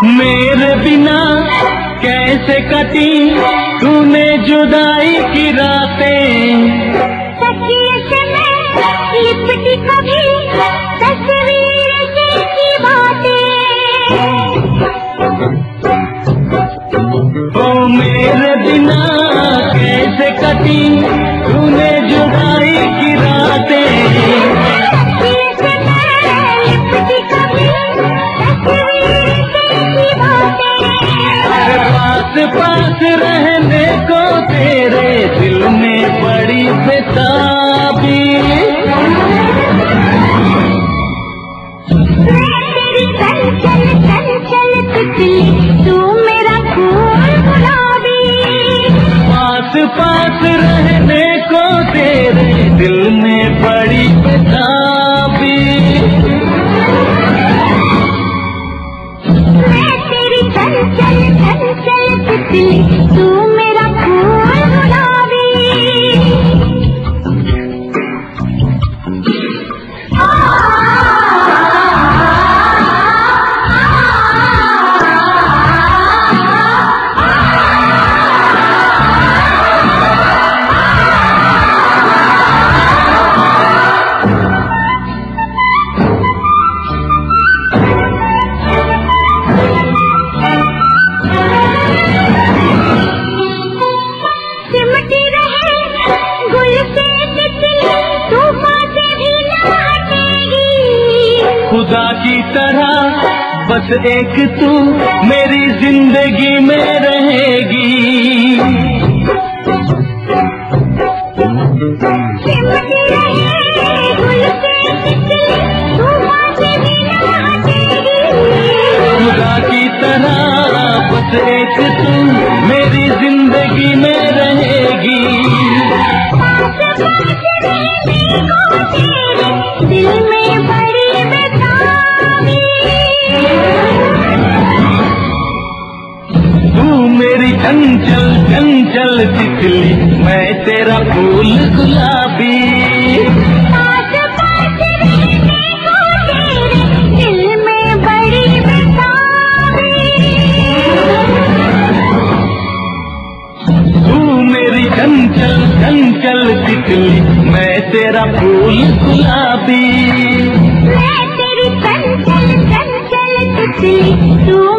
मेरे बिना कैसे कटी तूने जुदाई की रातें। तकिए से मैं लिपटी कभी तस्वीर की बातें। ओ मेरे बिना कैसे कटी तूने जुदाई की रातें। तकिए से मैं लिपटी कभी तस्वीर की बातें। पास पास रहने को तेरे दिल में बड़ी बेताबी। मैं तेरी चंचल चंचल तितली, तू मेरा फूल गुलाबी। पास पास रहने को तेरे दिल में बड़ी बेताबी। मैं तेरी चंचल चंचल तितली, तू मेरा फूल गुलाबी। सिमटी रहे गुल से तितली, तूफान से भी न हटेगी। खुदा की तरह बस एक तू मेरी जिंदगी में रहेगी। सिमटी रहे गुल से तितली, तूफान से भी न हटेगी। खुदा की तरह बस एक तू मेरी जिंदगी में रहेगी। पास पास रहने को तेरे दिल में बड़ी बेताबी। तू मेरी चंचल चंचल तितली, मैं तेरा फूल गुलाबी। पास पास रहने को तेरे दिल में बड़ी बेताबी। तू मेरी चंचल चंचल तितली, मैं तेरा फूल गुलाबी। मैं तेरी चंचल चंचल तितली, तू